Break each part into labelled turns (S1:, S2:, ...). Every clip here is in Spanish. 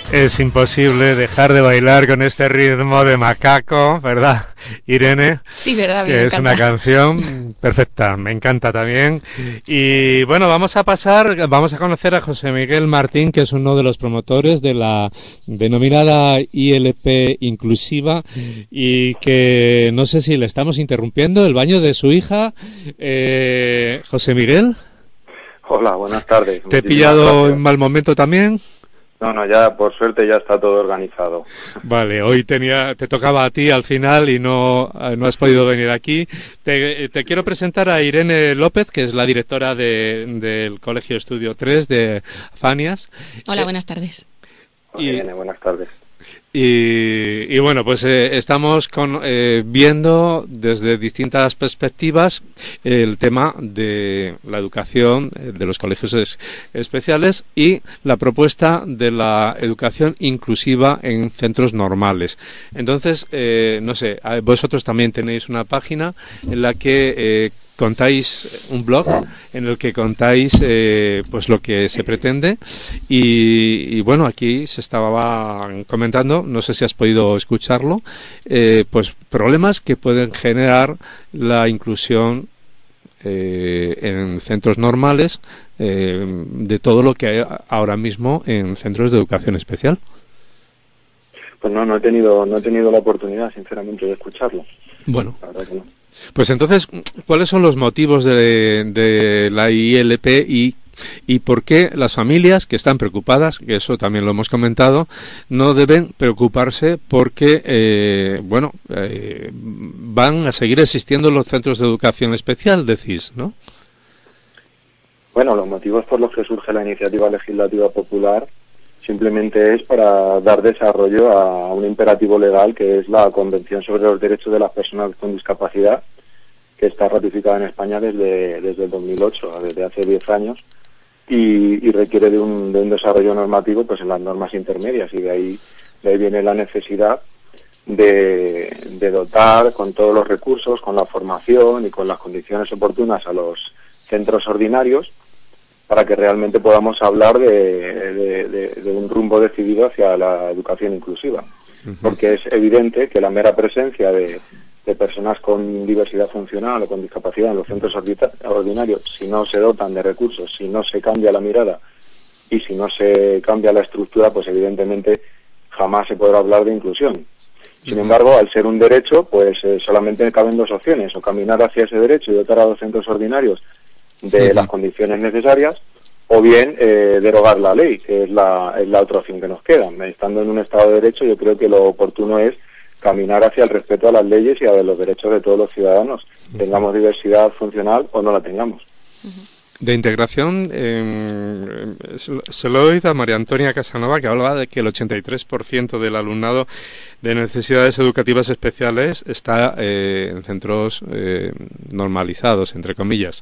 S1: Es imposible dejar de bailar con este ritmo de macaco, ¿verdad, Irene?
S2: Sí, verdad,
S1: que es una canción perfecta, me encanta también. Y bueno, vamos a conocer a José Miguel Martín, que es uno de los promotores de la denominada ILP inclusiva y que no sé si le estamos interrumpiendo el baño de su hija. José Miguel.
S3: Hola, buenas tardes.
S1: ¿Te he pillado en mal momento también?
S3: No, ya por suerte ya está todo organizado.
S1: Vale, hoy te tocaba a ti al final y no has podido venir aquí. Te quiero presentar a Irene López, que es la directora del Colegio Estudio 3 de Fanias.
S2: Hola, buenas tardes.
S3: Hola, Irene, buenas tardes.
S1: Y bueno, pues estamos viendo desde distintas perspectivas el tema de la educación de los colegios especiales y la propuesta de la educación inclusiva en centros normales. Entonces, no sé, vosotros también tenéis una página en la que contáis, un blog en el que contáis pues lo que se pretende y bueno, aquí se estaba comentando, no sé si has podido escucharlo, pues problemas que pueden generar la inclusión en centros normales de todo lo que hay ahora mismo en centros de educación especial.
S3: Pues no he tenido la oportunidad, sinceramente, de escucharlo.
S1: Bueno.
S3: La verdad que no.
S1: Pues entonces, ¿cuáles son los motivos de la ILP y por qué las familias que están preocupadas, que eso también lo hemos comentado, no deben preocuparse porque, van a seguir existiendo los centros de educación especial, decís, ¿no?
S3: Bueno, los motivos por los que surge la iniciativa legislativa popular simplemente es para dar desarrollo a un imperativo legal que es la Convención sobre los Derechos de las Personas con Discapacidad, que está ratificada en España desde el 2008, desde hace 10 años, y requiere de un desarrollo normativo pues en las normas intermedias, y de ahí viene la necesidad de dotar con todos los recursos, con la formación y con las condiciones oportunas a los centros ordinarios, para que realmente podamos hablar de un rumbo decidido hacia la educación inclusiva. Porque es evidente que la mera presencia de personas con diversidad funcional o con discapacidad en los centros ordinarios, si no se dotan de recursos, si no se cambia la mirada y si no se cambia la estructura, pues evidentemente jamás se podrá hablar de inclusión. Sin embargo, al ser un derecho, pues solamente caben dos opciones: o caminar hacia ese derecho y dotar a los centros ordinarios de las condiciones necesarias, o bien derogar la ley, que es la otra opción que nos queda. Estando en un Estado de Derecho, yo creo que lo oportuno es caminar hacia el respeto a las leyes y a los derechos de todos los ciudadanos, tengamos diversidad funcional o no la tengamos.
S1: De integración, se lo he oído a María Antonia Casanova, que hablaba de que el 83% del alumnado de necesidades educativas especiales está en centros normalizados, entre comillas.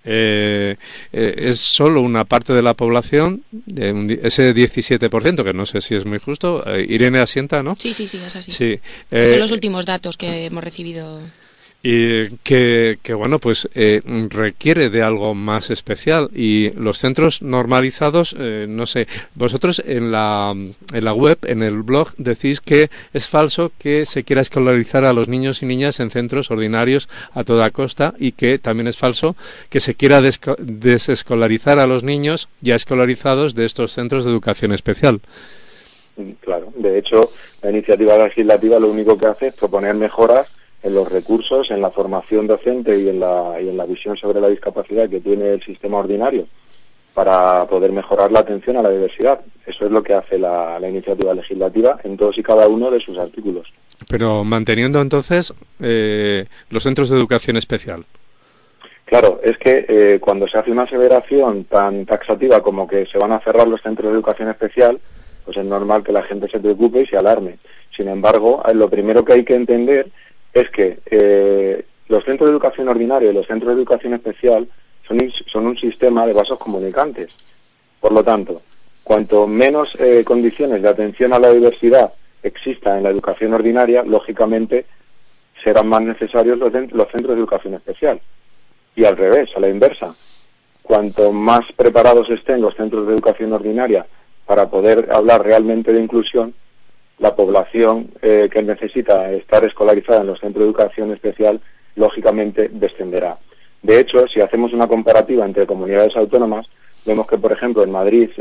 S1: Es solo una parte de la población, ese 17%, que no sé si es muy justo. Irene asienta, ¿no?
S2: Sí, es así.
S1: Sí.
S2: Son los últimos datos que hemos recibido.
S1: Y que bueno, pues requiere de algo más especial, y los centros normalizados, no sé, vosotros en la web, en el blog, decís que es falso que se quiera escolarizar a los niños y niñas en centros ordinarios a toda costa, y que también es falso que se quiera desescolarizar a los niños ya escolarizados de estos centros de educación especial.
S3: Claro, de hecho, la iniciativa legislativa lo único que hace es proponer mejoras en los recursos, en la formación docente y en la visión sobre la discapacidad que tiene el sistema ordinario para poder mejorar la atención a la diversidad. Eso es lo que hace la iniciativa legislativa en todos y cada uno de sus artículos.
S1: Pero manteniendo entonces los centros de educación especial.
S3: Claro, es que cuando se hace una aseveración tan taxativa como que se van a cerrar los centros de educación especial, pues es normal que la gente se preocupe y se alarme. Sin embargo, lo primero que hay que entender es que los centros de educación ordinaria y los centros de educación especial son un sistema de vasos comunicantes. Por lo tanto, cuanto menos condiciones de atención a la diversidad exista en la educación ordinaria, lógicamente serán más necesarios los centros de educación especial. Y al revés, a la inversa. Cuanto más preparados estén los centros de educación ordinaria para poder hablar realmente de inclusión, la población que necesita estar escolarizada en los centros de educación especial, lógicamente descenderá. De hecho, si hacemos una comparativa entre comunidades autónomas, vemos que, por ejemplo, en Madrid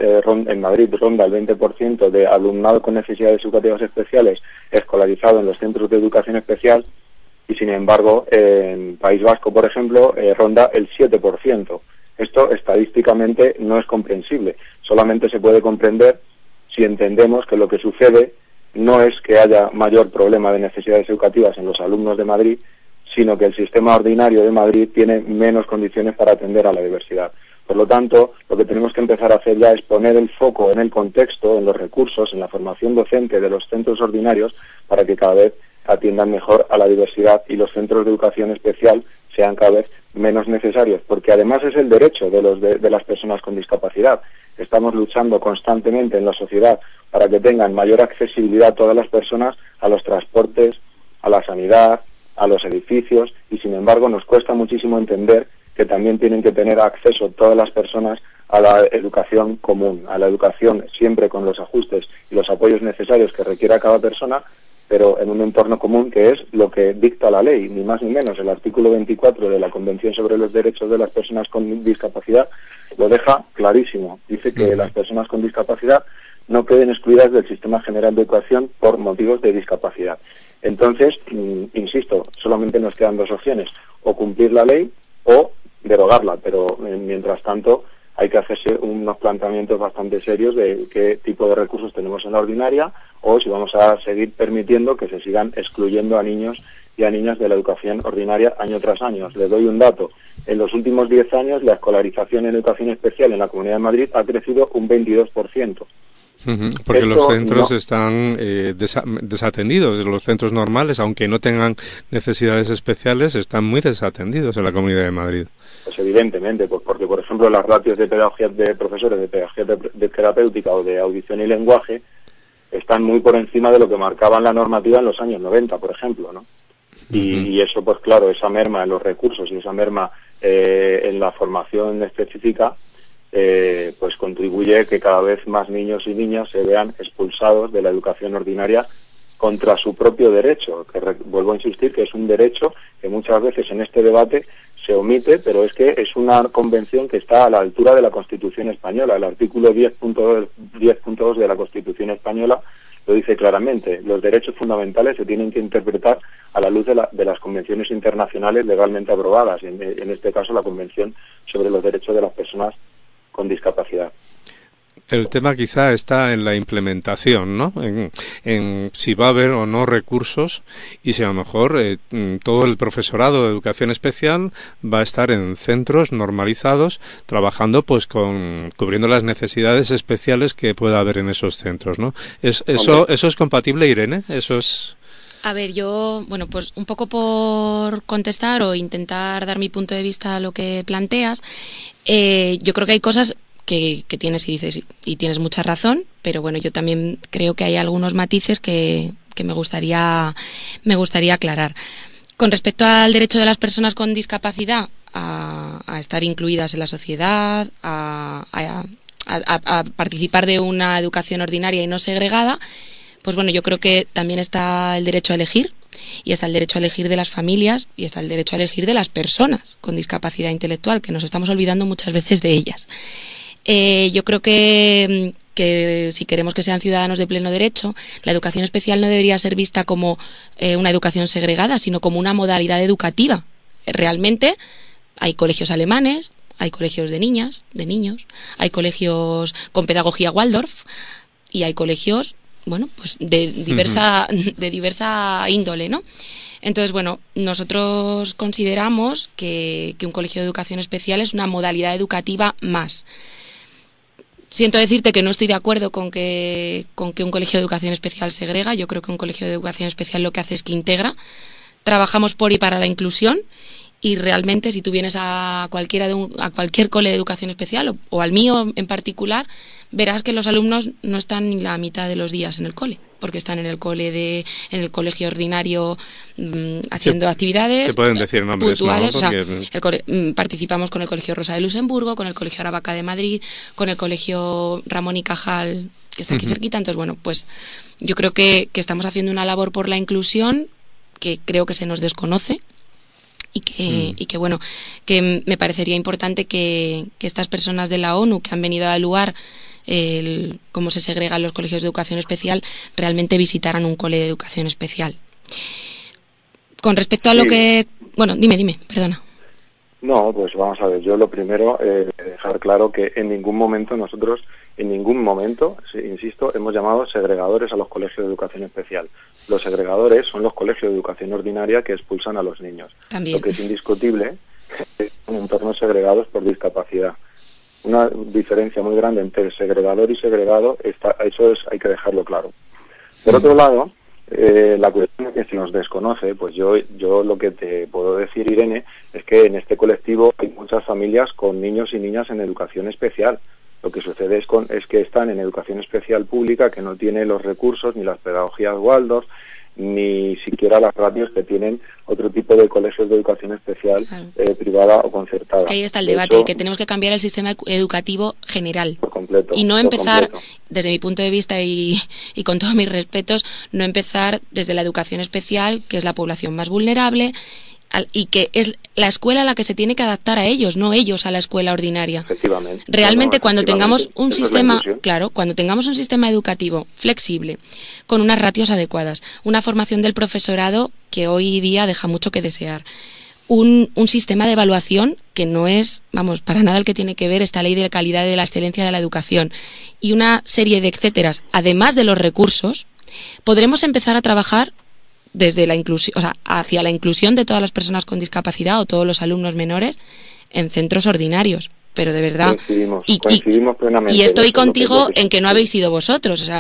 S3: ronda el 20% de alumnado con necesidades educativas especiales escolarizado en los centros de educación especial, y sin embargo, en País Vasco, por ejemplo, ronda el 7%. Esto estadísticamente no es comprensible. Solamente se puede comprender si entendemos que lo que sucede no es que haya mayor problema de necesidades educativas en los alumnos de Madrid, sino que el sistema ordinario de Madrid tiene menos condiciones para atender a la diversidad. Por lo tanto, lo que tenemos que empezar a hacer ya es poner el foco en el contexto, en los recursos, en la formación docente de los centros ordinarios, para que cada vez atiendan mejor a la diversidad y los centros de educación especial sean cada vez menos necesarios, porque además es el derecho de las personas con discapacidad. Estamos luchando constantemente en la sociedad para que tengan mayor accesibilidad todas las personas a los transportes, a la sanidad, a los edificios, y sin embargo nos cuesta muchísimo entender que también tienen que tener acceso todas las personas a la educación común, a la educación siempre con los ajustes y los apoyos necesarios que requiera cada persona, pero en un entorno común, que es lo que dicta la ley, ni más ni menos. El artículo 24 de la Convención sobre los Derechos de las Personas con Discapacidad lo deja clarísimo. Dice que las personas con discapacidad no queden excluidas del sistema general de educación por motivos de discapacidad. Entonces, insisto, solamente nos quedan dos opciones: o cumplir la ley o derogarla, pero mientras tanto hay que hacerse unos planteamientos bastante serios de qué tipo de recursos tenemos en la ordinaria, o si vamos a seguir permitiendo que se sigan excluyendo a niños y a niñas de la educación ordinaria año tras año. Les doy un dato: en los últimos 10 años la escolarización en educación especial en la Comunidad de Madrid ha crecido un 22%.
S1: Porque los centros están desatendidos, los centros normales, aunque no tengan necesidades especiales, están muy desatendidos en la Comunidad de Madrid.
S3: Pues evidentemente, pues porque por ejemplo las ratios de pedagogía de profesores de pedagogía de terapéutica o de audición y lenguaje están muy por encima de lo que marcaban la normativa en los años 90, por ejemplo, ¿no? Y eso, pues claro, esa merma en los recursos y esa merma en la formación específica, pues contribuye que cada vez más niños y niñas se vean expulsados de la educación ordinaria contra su propio derecho, que vuelvo a insistir que es un derecho que muchas veces en este debate se omite, pero es que es una convención que está a la altura de la Constitución española. El artículo 10.2 de la Constitución española lo dice claramente: los derechos fundamentales se tienen que interpretar a la luz de las convenciones internacionales legalmente aprobadas, en este caso la Convención sobre los Derechos de las Personas con Discapacidad.
S1: El tema quizá está en la implementación, ¿no? En si va a haber o no recursos, y si a lo mejor todo el profesorado de educación especial va a estar en centros normalizados trabajando pues cubriendo las necesidades especiales que pueda haber en esos centros, ¿no? ¿Eso es compatible, Irene? Eso es...
S2: A ver, yo, bueno, pues un poco por contestar o intentar dar mi punto de vista a lo que planteas, yo creo que hay cosas que tienes y dices, y tienes mucha razón, pero bueno, yo también creo que hay algunos matices que me gustaría aclarar. Con respecto al derecho de las personas con discapacidad a estar incluidas en la sociedad, a participar de una educación ordinaria y no segregada, pues bueno, yo creo que también está el derecho a elegir, y está el derecho a elegir de las familias, y está el derecho a elegir de las personas con discapacidad intelectual, que nos estamos olvidando muchas veces de ellas. Yo creo que si queremos que sean ciudadanos de pleno derecho, la educación especial no debería ser vista como una educación segregada, sino como una modalidad educativa. Realmente hay colegios alemanes, hay colegios de niñas, de niños, hay colegios con pedagogía Waldorf y hay colegios, bueno, pues de diversa índole, ¿no? Entonces, bueno, nosotros consideramos que un colegio de educación especial es una modalidad educativa más. Siento decirte que no estoy de acuerdo con que un colegio de educación especial segrega. Yo creo que un colegio de educación especial lo que hace es que integra. Trabajamos por y para la inclusión, y realmente si tú vienes a cualquier cole de educación especial o al mío en particular, verás que los alumnos no están ni la mitad de los días en el cole. porque están en el colegio ordinario haciendo actividades.
S1: Se pueden decir nombres,
S2: puntuales,
S1: ¿no? Porque...
S2: participamos con el Colegio Rosa de Luxemburgo, con el Colegio Aravaca de Madrid, con el Colegio Ramón y Cajal, que está aquí cerquita. Entonces, bueno, pues yo creo que estamos haciendo una labor por la inclusión que creo que se nos desconoce. Y que bueno, que me parecería importante que estas personas de la ONU que han venido a evaluar cómo se segregan los colegios de educación especial realmente visitaran un cole de educación especial. Con respecto a lo que... Bueno, dime, perdona.
S3: No, pues vamos a ver, yo lo primero, dejar claro que en ningún momento, insisto, hemos llamado segregadores a los colegios de educación especial. Los segregadores son los colegios de educación ordinaria que expulsan a los niños.
S2: También.
S3: Lo que es indiscutible es en entornos segregados por discapacidad. Una diferencia muy grande entre segregador y segregado, hay que dejarlo claro. Por otro lado, la cuestión es que si nos desconoce, pues yo lo que te puedo decir, Irene, es que en este colectivo hay muchas familias con niños y niñas en educación especial. Lo que sucede es que están en educación especial pública, que no tiene los recursos ni las pedagogías Waldorf, ni siquiera las ratios que tienen otro tipo de colegios de educación especial, claro, privada o concertada.
S2: Es que ahí está el debate, que tenemos que cambiar el sistema educativo general.
S3: Por completo.
S2: Y no empezar, desde mi punto de vista y con todos mis respetos, no empezar desde la educación especial, que es la población más vulnerable, y que es la escuela la que se tiene que adaptar a ellos, no ellos a la escuela ordinaria.
S3: Efectivamente.
S2: Realmente cuando tengamos un sistema, cuando tengamos un sistema educativo flexible, con unas ratios adecuadas, una formación del profesorado que hoy día deja mucho que desear, un sistema de evaluación que no es, para nada el que tiene que ver esta ley de calidad y de la excelencia de la educación, y una serie de etcéteras, además de los recursos, podremos empezar a trabajar desde la inclusión, hacia la inclusión de todas las personas con discapacidad o todos los alumnos menores en centros ordinarios. Pero de verdad,
S3: coincidimos plenamente.
S2: Y estoy contigo en que no habéis sido vosotros.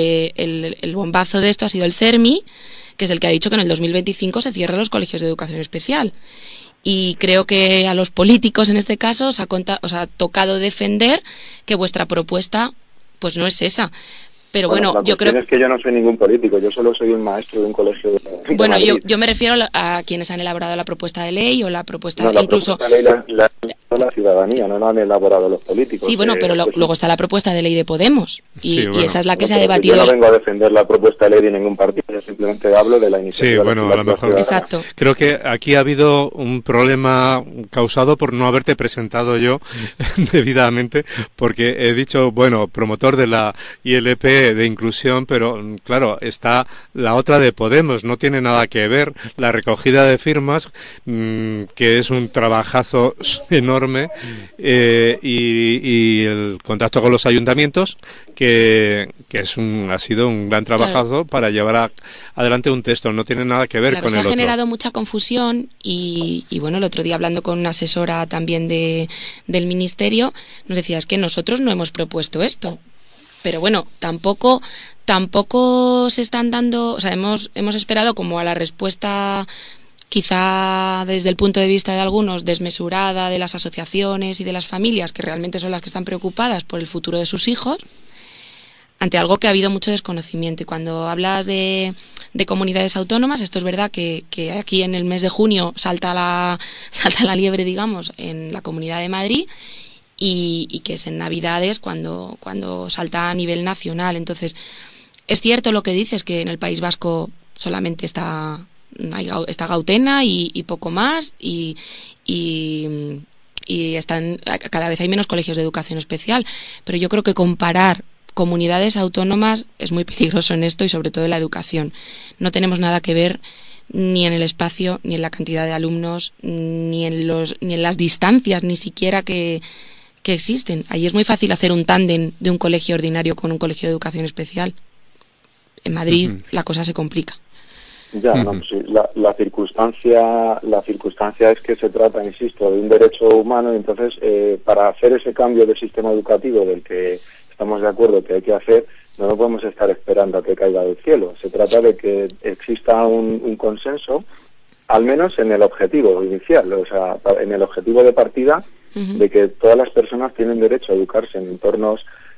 S2: El bombazo de esto ha sido el CERMI, que es el que ha dicho que en el 2025 se cierran los colegios de educación especial. Y creo que a los políticos en este caso os ha tocado defender que vuestra propuesta pues no es esa. Pero bueno, yo creo
S3: es que yo no soy ningún político, yo solo soy un maestro de un colegio de
S2: Bueno, yo me refiero a quienes han elaborado la propuesta de ley o la propuesta incluso
S3: propuesta de ley la ciudadanía, no la han elaborado los políticos.
S2: Sí, bueno, pero luego está la propuesta de ley de Podemos y esa es la que se ha debatido.
S3: Yo no vengo a defender la propuesta de ley de ningún partido, yo simplemente hablo de la iniciativa.
S1: Sí, bueno, a lo mejor.
S2: Exacto.
S1: Creo que aquí ha habido un problema causado por no haberte presentado yo debidamente, porque he dicho, promotor de la ILP de inclusión, pero claro, está la otra de Podemos, no tiene nada que ver. La recogida de firmas, que es un trabajazo enorme, y el contacto con los ayuntamientos, que ha sido un gran trabajazo para llevar adelante un texto, no tiene nada que ver con el otro.
S2: Se ha generado mucha confusión y bueno, el otro día hablando con una asesora también del ministerio, nos decía, es que nosotros no hemos propuesto esto. Pero bueno, tampoco se están dando, hemos esperado como a la respuesta, quizá desde el punto de vista de algunos, desmesurada de las asociaciones y de las familias, que realmente son las que están preocupadas por el futuro de sus hijos, ante algo que ha habido mucho desconocimiento. Y cuando hablas de comunidades autónomas, esto es verdad que aquí en el mes de junio salta la liebre, digamos, en la Comunidad de Madrid, y que es en Navidades cuando salta a nivel nacional. Entonces, es cierto lo que dices, que en el País Vasco solamente está Gautena y poco más, y cada vez hay menos colegios de educación especial, pero yo creo que comparar comunidades autónomas es muy peligroso en esto, y sobre todo en la educación. No tenemos nada que ver ni en el espacio, ni en la cantidad de alumnos, ni en las distancias, ni siquiera que existen. Ahí es muy fácil hacer un tándem de un colegio ordinario con un colegio de educación especial. En Madrid la cosa se complica.
S3: Ya, sí, la circunstancia es que se trata, insisto, de un derecho humano, y entonces para hacer ese cambio de sistema educativo del que estamos de acuerdo que hay que hacer, no podemos estar esperando a que caiga del cielo. Se trata de que exista un consenso, al menos en el objetivo inicial, en el objetivo de partida, de que todas las personas tienen derecho a educarse en entornos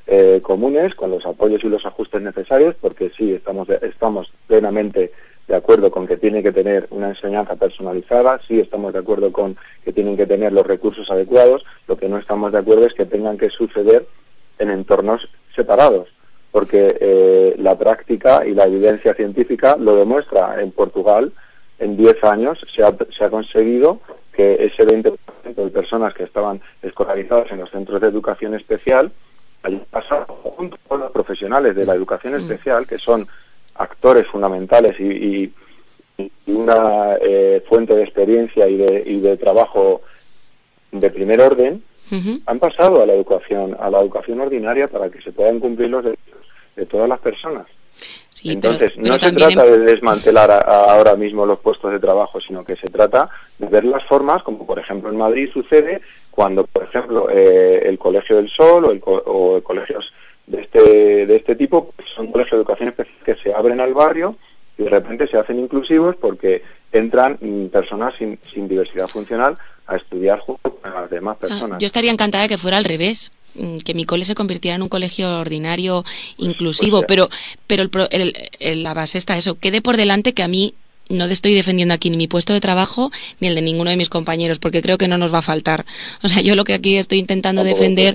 S3: comunes, con los apoyos y los ajustes necesarios, porque sí, estamos plenamente de acuerdo con que tiene que tener una enseñanza personalizada, sí estamos de acuerdo con que tienen que tener los recursos adecuados, lo que no estamos de acuerdo es que tengan que suceder en entornos separados, porque la práctica y la evidencia científica lo demuestra. En Portugal, en 10 años, se ha conseguido que ese 20% de personas que estaban escolarizadas en los centros de educación especial hayan pasado junto con los profesionales de la educación especial, que son actores fundamentales y una fuente de experiencia y de trabajo de primer orden, han pasado a la educación ordinaria para que se puedan cumplir los derechos de todas las personas.
S2: Sí,
S3: entonces,
S2: pero
S3: no se trata de desmantelar ahora mismo los puestos de trabajo, sino que se trata de ver las formas, como por ejemplo en Madrid sucede cuando, por ejemplo, el Colegio del Sol o colegios de este tipo, pues son colegios de educación especial que se abren al barrio y de repente se hacen inclusivos porque entran personas sin diversidad funcional a estudiar junto con las demás personas.
S2: Yo estaría encantada de que fuera al revés, que mi cole se convirtiera en un colegio ordinario inclusivo, pero la base está eso, quede por delante que a mí no estoy defendiendo aquí ni mi puesto de trabajo ni el de ninguno de mis compañeros, porque creo que no nos va a faltar. O sea, yo lo que aquí estoy intentando defender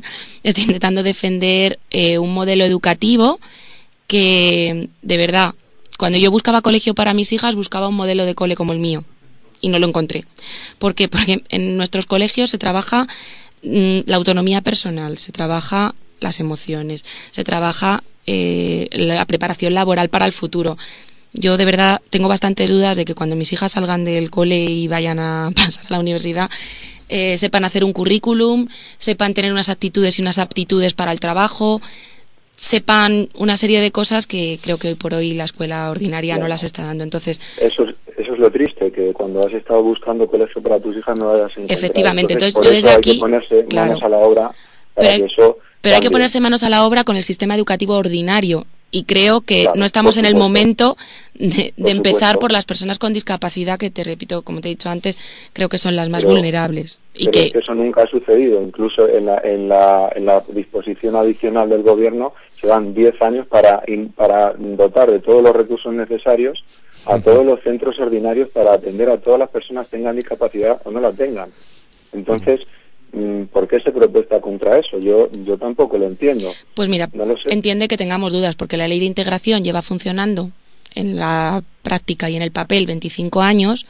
S2: un modelo educativo que, de verdad, cuando yo buscaba colegio para mis hijas, buscaba un modelo de cole como el mío y no lo encontré. ¿Por qué? Porque en nuestros colegios se trabaja la autonomía personal, se trabaja las emociones, se trabaja la preparación laboral para el futuro. Yo de verdad tengo bastantes dudas de que cuando mis hijas salgan del cole y vayan a pasar a la universidad sepan hacer un currículum, sepan tener unas actitudes y unas aptitudes para el trabajo, sepan una serie de cosas que creo que hoy por hoy la escuela ordinaria no las está dando. Entonces,
S3: eso es lo triste, que cuando has estado buscando colegio para tus hijas no hayas encontrado.
S2: Efectivamente, entonces
S3: yo
S2: desde aquí
S3: hay que ponerse manos a la obra para que eso
S2: pero hay que ponerse manos a la obra con el sistema educativo ordinario. Y creo que no estamos en el momento de empezar por las personas con discapacidad, que te repito, como te he dicho antes, creo que son las más vulnerables.
S3: Es que eso nunca ha sucedido. Incluso en la disposición adicional del gobierno se dan 10 años para dotar de todos los recursos necesarios a todos los centros ordinarios para atender a todas las personas, tengan discapacidad o no la tengan. Entonces, ¿por qué se protesta contra eso? Yo tampoco lo entiendo.
S2: Pues mira,
S3: no lo sé.
S2: Entiende que tengamos dudas, porque la ley de integración lleva funcionando en la práctica y en el papel 25 años,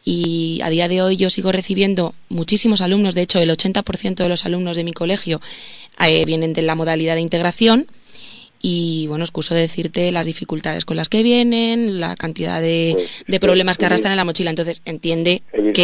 S2: y a día de hoy yo sigo recibiendo muchísimos alumnos. De hecho, el 80% de los alumnos de mi colegio vienen de la modalidad de integración. Y bueno, excuso de decirte las dificultades con las que vienen, la cantidad de problemas que arrastran en la mochila. Entonces, entiende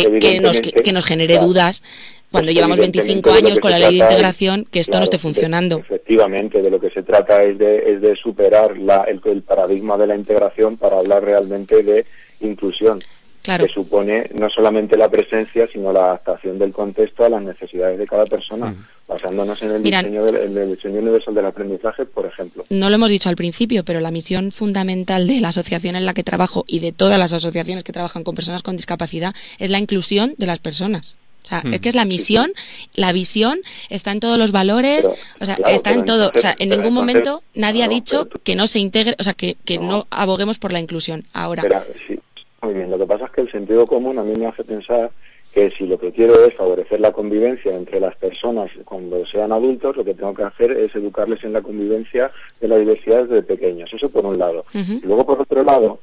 S2: que nos genere dudas cuando llevamos 25 años con la ley de integración, que esto no esté funcionando.
S3: Efectivamente, de lo que se trata es de superar el paradigma de la integración para hablar realmente de inclusión.
S2: Claro.
S3: Que supone no solamente la presencia, sino la adaptación del contexto a las necesidades de cada persona, basándonos en el diseño universal del aprendizaje, por ejemplo.
S2: No lo hemos dicho al principio, pero la misión fundamental de la asociación en la que trabajo y de todas las asociaciones que trabajan con personas con discapacidad es la inclusión de las personas. O sea, es que es la misión, la visión, está en todos los valores, está en todo. O sea, en ningún momento nadie ha dicho que no se integre, o sea, que no aboguemos por la inclusión. Ahora.
S3: Sí. Muy bien, lo que pasa es que el sentido común a mí me hace pensar que si lo que quiero es favorecer la convivencia entre las personas cuando sean adultos, lo que tengo que hacer es educarles en la convivencia de la diversidad desde pequeños. Eso por un lado. Y luego, por otro lado,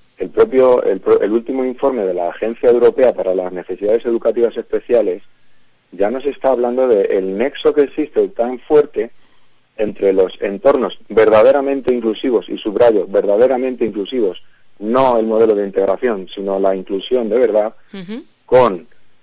S3: el último informe de la Agencia Europea para las Necesidades Educativas Especiales ya nos está hablando del nexo que existe tan fuerte entre los entornos verdaderamente inclusivos, y subrayo, verdaderamente inclusivos, no el modelo de integración, sino la inclusión de verdad, con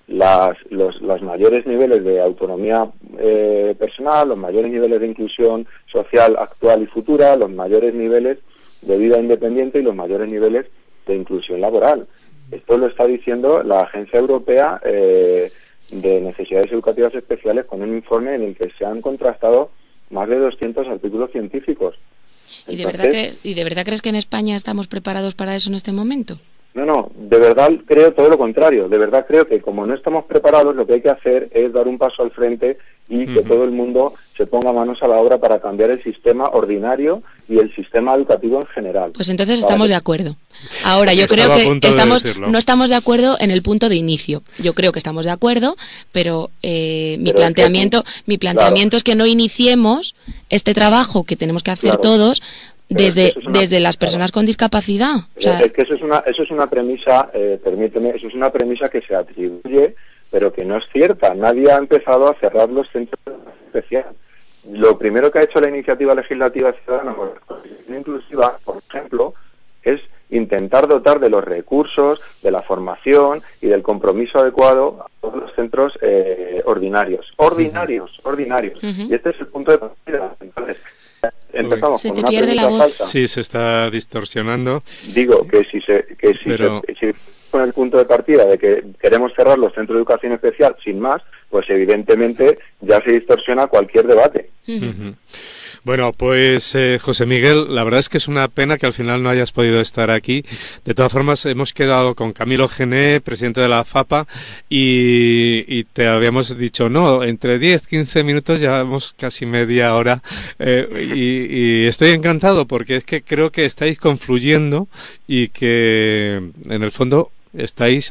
S3: los mayores niveles de autonomía personal, los mayores niveles de inclusión social actual y futura, los mayores niveles de vida independiente y los mayores niveles de inclusión laboral. Esto lo está diciendo la Agencia Europea de Necesidades Educativas Especiales, con un informe en el que se han contrastado más de 200 artículos científicos.
S2: ¿Y de verdad crees que en España estamos preparados para eso en este momento?
S3: No, de verdad creo todo lo contrario. De verdad creo que como no estamos preparados, lo que hay que hacer es dar un paso al frente y que todo el mundo se ponga manos a la obra para cambiar el sistema ordinario y el sistema educativo en general.
S2: Pues entonces estamos de acuerdo. Ahora, yo creo que no estamos de acuerdo en el punto de inicio. Yo creo que estamos de acuerdo, pero mi planteamiento es que no iniciemos este trabajo que tenemos que hacer todos desde las personas con discapacidad.
S3: O sea, es que eso es una premisa, permíteme, eso es una premisa que se atribuye, pero que no es cierta. Nadie ha empezado a cerrar los centros especiales. Lo primero que ha hecho la iniciativa legislativa ciudadana por la Constitución inclusiva, por ejemplo, es intentar dotar de los recursos, de la formación y del compromiso adecuado a todos los centros ordinarios. Y este es el punto de partida. Entonces, empezamos
S2: se
S3: con
S2: te
S3: una
S2: pierde la voz.
S3: falsa.
S1: Sí, se está distorsionando.
S3: Digo que si con el punto de partida de que queremos cerrar los centros de educación especial sin más, pues evidentemente ya se distorsiona cualquier debate.
S1: Bueno, pues José Miguel, la verdad es que es una pena que al final no hayas podido estar aquí. De todas formas, hemos quedado con Camilo Gené, presidente de la FAPA, y te habíamos dicho, no, entre 10-15 minutos, llevamos casi media hora, y estoy encantado porque es que creo que estáis confluyendo y que en el fondo estáis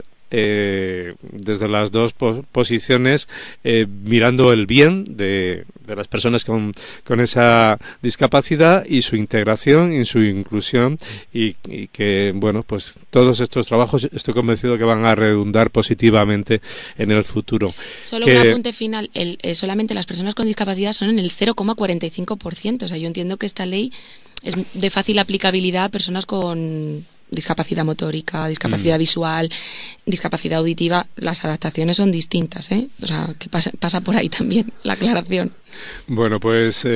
S1: desde las dos posiciones mirando el bien de las personas con esa discapacidad y su integración y su inclusión y que, bueno, pues todos estos trabajos estoy convencido que van a redundar positivamente en el futuro.
S2: Solo un apunte final, solamente las personas con discapacidad son en el 0,45%, o sea, yo entiendo que esta ley es de fácil aplicabilidad a personas con discapacidad motórica, discapacidad visual, discapacidad auditiva. Las adaptaciones son distintas, ¿eh? O sea, que pasa por ahí también la aclaración.
S1: Bueno, pues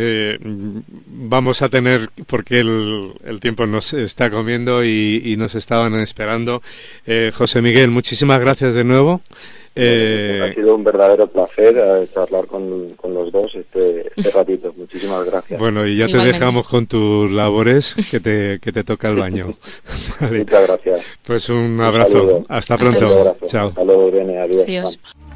S1: vamos a tener, porque el tiempo nos está comiendo y nos estaban esperando. José Miguel, muchísimas gracias de nuevo.
S3: Ha sido un verdadero placer charlar con los dos este ratito. Muchísimas gracias.
S1: Bueno, y ya igualmente te dejamos con tus labores, que te toca el baño. Vale.
S3: Muchas gracias.
S1: Pues un abrazo. Hasta pronto.
S3: Chao. Hasta luego, Irene. Adiós.